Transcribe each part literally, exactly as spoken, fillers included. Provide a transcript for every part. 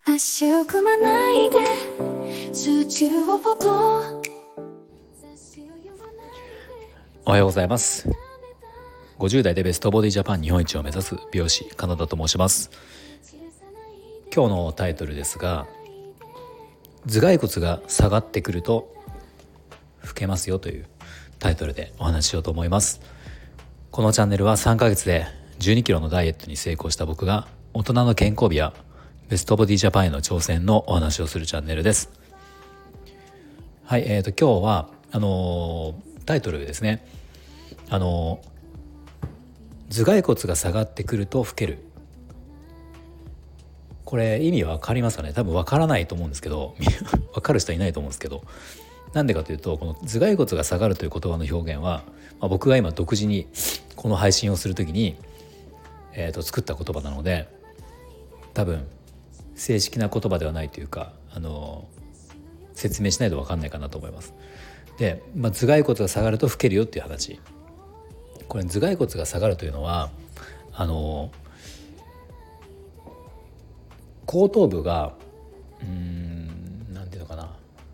足を組まないで数値をポポおはようございます。ごじゅう代でベストボディジャパン日本一を目指す美容師カナダと申します。今日のタイトルですが、頭蓋骨が下がってくると老けますよというタイトルでお話ししようと思います。このチャンネルはさんかげつでじゅうにキロのダイエットに成功した僕が大人の健康美やベストボディジャパンへの挑戦のお話をするチャンネルです。はい、えーと今日はあのー、タイトルですね。あのー、頭蓋骨が下がってくると老ける。これ意味わかりますかね。多分わからないと思うんですけどわかる人はいないと思うんですけど、なんでかというと、この頭蓋骨が下がるという言葉の表現は、まあ、僕が今独自にこの配信をするときに、えーと作った言葉なので、多分正式な言葉ではないというか、あの説明しないと分かんないかなと思います。で、まあ、頭蓋骨が下がると老けるよっていう話。これ頭蓋骨が下がるというのは、あの後頭部がうーんなんていうのかな、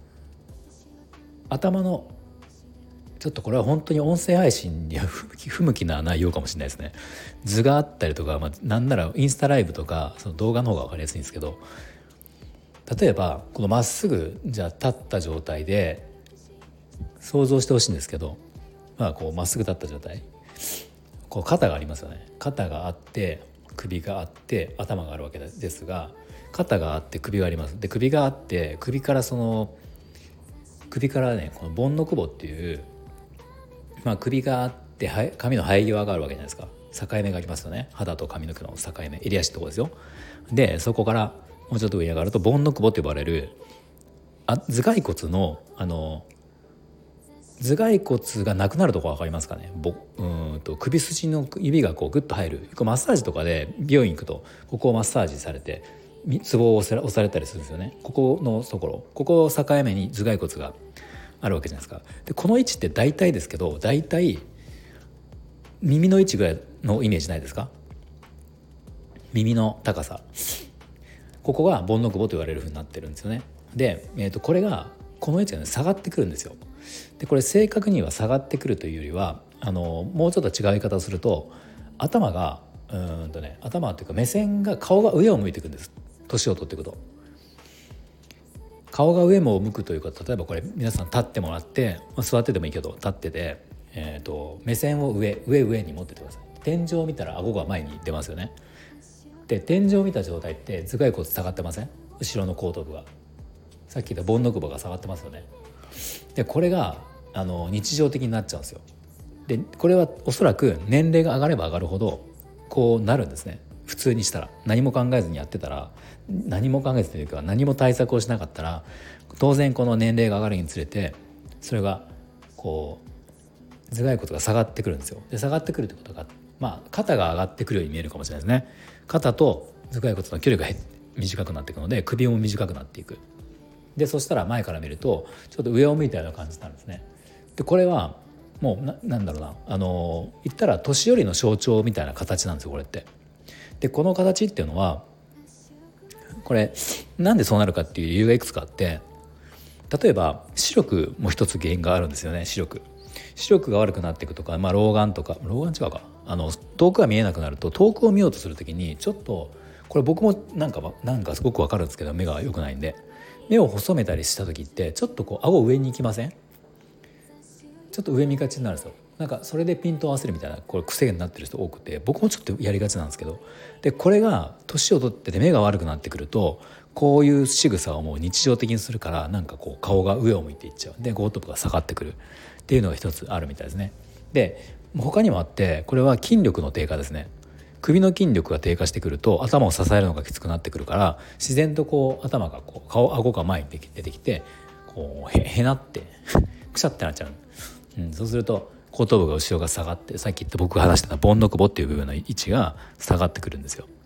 頭のちょっとこれは本当に音声配信には不向きな内容かもしれないですね。図があったりとか、まあ、なんならインスタライブとかその動画の方が分かりやすいんですけど、例えばこのまっすぐじゃあ立った状態で想像してほしいんですけど、まあこうまっすぐ立った状態、こう肩がありますよね。肩があって首があって頭があるわけですが、肩があって首があります。で、首があって首からその首からね、このボンノクボっていう、まあ、首があって髪の生え際があるわけじゃないですか。境目がありますよね。肌と髪の毛の境目、襟足ってとこですよ。で、そこからもうちょっと上に上がるとボンノクボと呼ばれる、あ頭蓋骨のあの頭蓋骨がなくなるところ分かりますかね。ぼうんと首筋の指がこうグッと入る。マッサージとかで美容院行くとここをマッサージされてツボを押さ押されたりするんですよね。ここのところ、ここを境目に頭蓋骨があるわけじゃないですか。でこの位置って大体ですけど、大体耳の位置ぐらいのイメージないですか。耳の高さ、ここがボンノクボと言われる風になってるんですよね。で、えー、とこれがこの位置が、ね、下がってくるんですよ。でこれ正確には下がってくるというよりは、あのもうちょっと違う言い方をすると、頭がうーんとね頭というか目線が、顔が上を向いていくんです。年を取っていくと顔が上も向くというか、例えばこれ皆さん立ってもらって、まあ、座ってでもいいけど立ってて、えー、と目線を上上上に持っててください。天井を見たら顎が前に出ますよね。で天井を見た状態って頭蓋骨下がってません？後ろの後頭部が、さっき言ったボンノクボが下がってますよね。でこれがあの日常的になっちゃうんですよ。でこれはおそらく年齢が上がれば上がるほどこうなるんですね。普通にしたら、何も考えずにやってたら、何も考えずというか何も対策をしなかったら、当然この年齢が上がるにつれてそれがこう頭蓋骨が下がってくるんですよ。で下がってくるってことが、まあ肩が上がってくるように見えるかもしれないですね。肩と頭蓋骨の距離が短くなっていくので、首も短くなっていく。でそしたら前から見るとちょっと上を向いたような感じになるんですね。でこれはもう な, なんだろうなあの言ったら年寄りの象徴みたいな形なんですよ、これって。でこの形っていうのは、これなんでそうなるかっていう理由がいくつかあって、例えば視力も一つ原因があるんですよね。視力視力が悪くなっていくとか、まあ、老眼とか、老眼違うか、あの遠くが見えなくなると、遠くを見ようとするときにちょっと、これ僕もなんかなんかすごく分かるんですけど、目が良くないんで、目を細めたりした時ってちょっとこう顎上に行きません？ちょっと上見がちになるんですよ。なんかそれでピントを合わせるみたいな、これ癖になってる人多くて、僕もちょっとやりがちなんですけど、でこれが年を取ってて目が悪くなってくると、こういう仕草をもう日常的にするから、なんかこう顔が上を向いていっちゃう。で後頭部が下がってくるっていうのが一つあるみたいですね。で他にもあって、これは筋力の低下ですね。首の筋力が低下してくると頭を支えるのがきつくなってくるから、自然とこう頭がこう顔顎が前に出てきて、こう へ, へなってくしゃってなっちゃう、うん、そうすると後頭部が後ろが下がって、さっき言って僕が話してたボンノクボっていう部分の位置が下がってくるんですよ。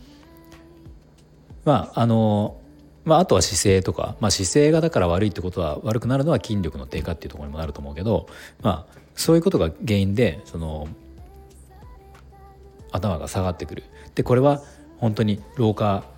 まああのまああとは姿勢とか、まあ、姿勢がだから悪いってことは、悪くなるのは筋力の低下っていうところにもなると思うけど、まあそういうことが原因でその頭が下がってくる。でこれは本当に老化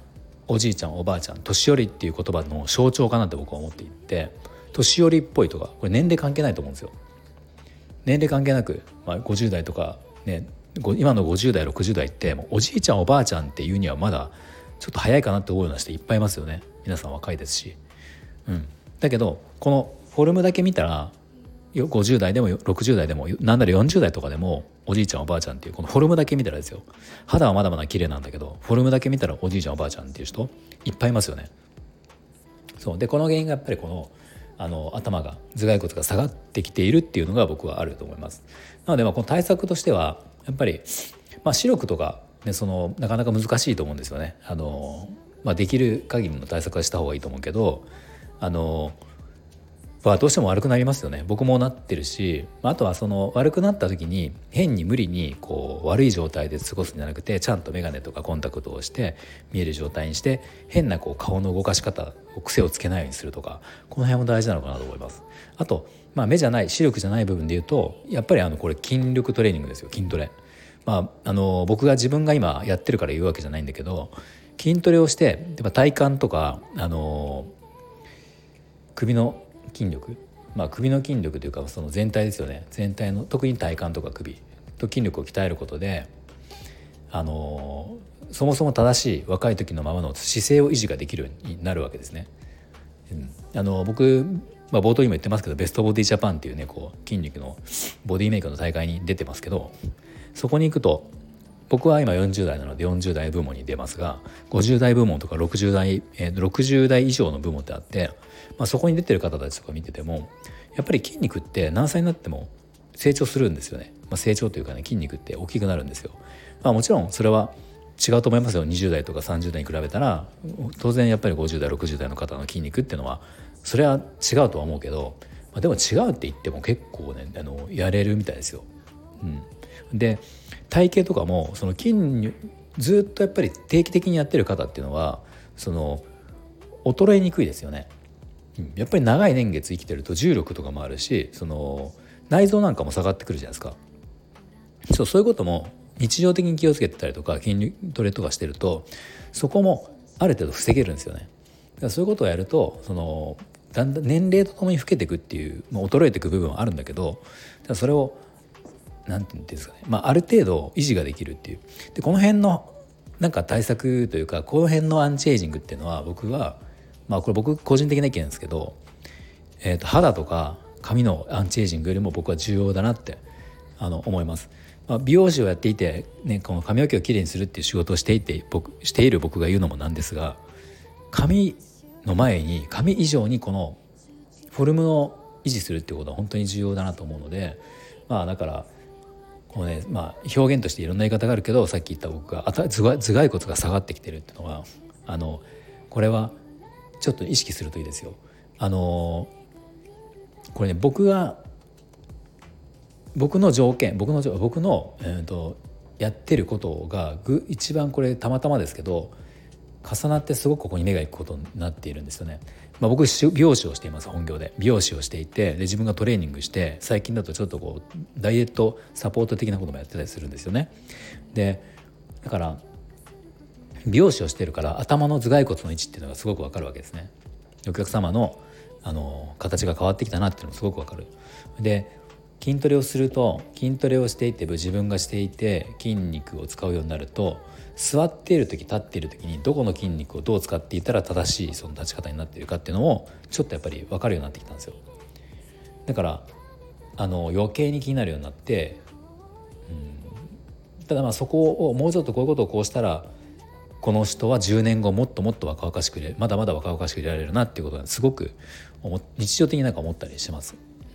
おじいちゃんおばあちゃん年寄りっていう言葉の象徴かなって僕は思っていて、年寄りっぽいとかこれ年齢関係ないと思うんですよ。年齢関係なく、まあ、ごじゅう代とかね、今のごじゅう代ろくじゅう代ってもうおじいちゃんおばあちゃんっていうにはまだちょっと早いかなって思うような人いっぱいいますよね。皆さん若いですし、うん、だけどこのフォルムだけ見たらごじゅう代でもろくじゅう代でもなんならよんじゅう代とかでもおじいちゃんおばあちゃんっていうこのフォルムだけ見たらですよ、肌はまだまだ綺麗なんだけどフォルムだけ見たらおじいちゃんおばあちゃんっていう人いっぱいいますよね。そうでこの原因がやっぱりこのあの頭が頭蓋骨が下がってきているっていうのが僕はあると思います。なのでまあこの対策としてはやっぱり、まあ、視力とか、ね、そのなかなか難しいと思うんですよね。あの、まあ、できる限りの対策はした方がいいと思うけど、あのまあ、どうしても悪くなりますよね。僕もなってるし、あとはその悪くなった時に変に無理にこう悪い状態で過ごすんじゃなくて、ちゃんと眼鏡とかコンタクトをして見える状態にして、変なこう顔の動かし方癖をつけないようにするとか、この辺も大事なのかなと思います。あと、まあ、目じゃない視力じゃない部分で言うとやっぱりあのこれ筋力トレーニングですよ。筋トレ、まあ、あの僕が自分が今やってるから言うわけじゃないんだけど、筋トレをしてやっぱ体幹とかあの首の筋力、まあ、首の筋力というかその全体ですよね。全体の特に体幹とか首と筋力を鍛えることで、あのそもそも正しい若い時のままの姿勢を維持ができるようになるわけですね。うん、あの僕、まあ、冒頭にも言ってますけどベストボディジャパンっていうねこう筋肉のボディメイクの大会に出てますけど、そこに行くと僕は今よんじゅう代なのでよんじゅう代部門に出ますが、ごじゅう代部門とかろくじゅう代、えー、ろくじゅう代以上の部門ってあって、まあ、そこに出てる方たちとか見ててもやっぱり筋肉って何歳になっても成長するんですよね。まあ、成長というかね、筋肉って大きくなるんですよ。まあ、もちろんそれは違うと思いますよ。にじゅう代とかさんじゅう代に比べたら当然やっぱりごじゅう代ろくじゅう代の方の筋肉っていうのはそれは違うとは思うけど、まあ、でも違うって言っても結構ねあのやれるみたいですよ。うん、で体型とかもその筋肉ずっとやっぱり定期的にやってる方っていうのはその衰えにくいですよね。やっぱり長い年月生きてると重力とかもあるし、その内臓なんかも下がってくるじゃないですか。そう、そういうことも日常的に気をつけてたりとか筋トレとかしてるとそこもある程度防げるんですよね。だからそういうことをやるとそのだんだん年齢とともに老けていくっていう、まあ、衰えていく部分はあるんだけど、それをなんていうんですかね、まあ、ある程度維持ができるっていう。でこの辺のなんか対策というかこの辺のアンチエイジングっていうのは僕はまあこれ僕個人的な意見ですけど、えー、と肌とか髪のアンチエイジングよりも僕は重要だなってあの思います。まあ、美容師をやっていて、ね、この髪の毛をきれいにするっていう仕事をしていて僕している僕が言うのもなんですが、髪の前に髪以上にこのフォルムを維持するっていうことは本当に重要だなと思うので、まあだからこうね、まあ、表現としていろんな言い方があるけど、さっき言った僕が頭蓋骨が下がってきてるっていうのはあのこれはちょっと意識するといいですよ。あのこれね僕が僕の条件僕の僕の、えー、とやってることがぐ一番これたまたまですけど重なってすごくここに目がいくことになっているんですよね。まあ、僕美容師をしています。本業で美容師をしていて、で自分がトレーニングして最近だとちょっとこうダイエットサポート的なこともやってたりするんですよね。でだから美容師をしてるから頭の頭蓋骨の位置っていうのがすごくわかるわけですね。お客様のあの形が変わってきたなっていうのもすごくわかる。で筋トレをすると筋トレをしていて自分がしていて筋肉を使うようになると座っている時立っている時にどこの筋肉をどう使っていたら正しいその立ち方になっているかっていうのをちょっとやっぱり分かるようになってきたんですよ。だからあの余計に気になるようになって、うん、ただまあそこをもうちょっとこういうことをこうしたらこの人はじゅうねんごもっともっと若々しくいれまだまだ若々しくいられるなっていうことがすごく日常的になんか思ったりします。うん、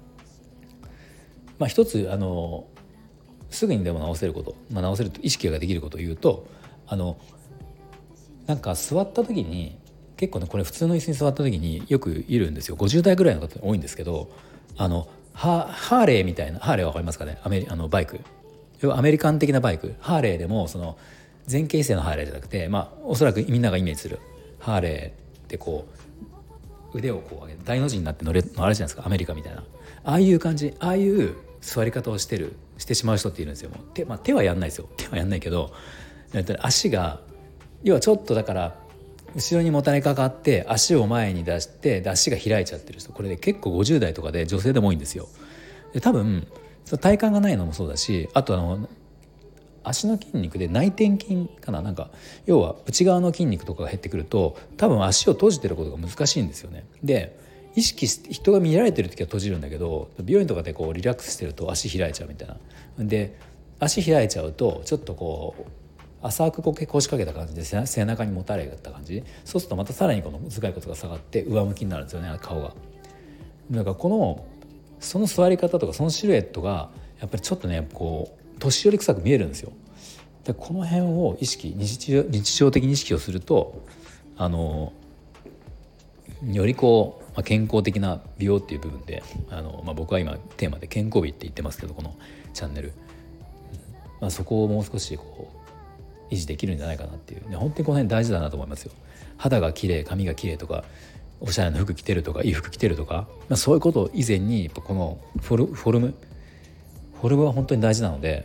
まあ一つあのすぐにでも直せること、まあ、直せると意識ができることを言うと、あのなんか座った時に結構ねこれ普通の椅子に座った時によくいるんですよ。ごじゅう代ぐらいの方多いんですけど、あの ハ, ハーレーみたいなハーレーわかりますかね。アメリあのバイク、要はアメリカン的なバイク。ハーレーでもその前傾姿勢のハーレーじゃなくて、まあおそらくみんながイメージするハーレーってこう腕をこう上げて大の字になって乗れのあれじゃないですか、アメリカみたいなああいう感じ、ああいう座り方をしてるしてしまう人っているんですよ。もう 手,、まあ、手はやんないですよ。手はやんないけど足が要はちょっとだから後ろにもたれかかって足を前に出して足が開いちゃってる人、これで結構ごじゅう代とかで女性でも多いんですよ。で多分その体幹がないのもそうだし、あとあの足の筋肉で内転筋かな、なんか要は内側の筋肉とかが減ってくると多分足を閉じてることが難しいんですよね。で意識して人が見られてる時は閉じるんだけど、美容院とかでこうリラックスしてると足開いちゃうみたいな。で足開いちゃうとちょっとこう浅くこう腰掛けた感じで背中にもたれた感じ、そうするとまたさらにこの頭蓋骨が下がって上向きになるんですよね、顔が。だからこのその座り方とかそのシルエットがやっぱりちょっとねこう年寄り臭く見えるんですよ。でこの辺を意識日常、日常的に意識をするとあのよりこう、まあ、健康的な美容っていう部分であの、まあ、僕は今テーマで健康美って言ってますけど、このチャンネル、まあ、そこをもう少しこう維持できるんじゃないかなっていうね、本当にこの辺大事だなと思いますよ。肌が綺麗、髪が綺麗とかおしゃれな服着てるとかいい服着てるとか、まあ、そういうこと以前にやっぱこのフォル、フォルムフォルムは本当に大事なので、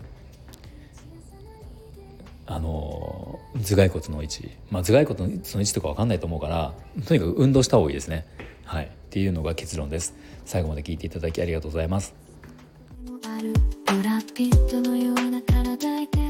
あの頭蓋骨の位置、まあ、頭蓋骨のその位置とか分かんないと思うからとにかく運動した方がいいですね。はい、っていうのが結論です。最後まで聞いていただきありがとうございます。 ブラピットのような体で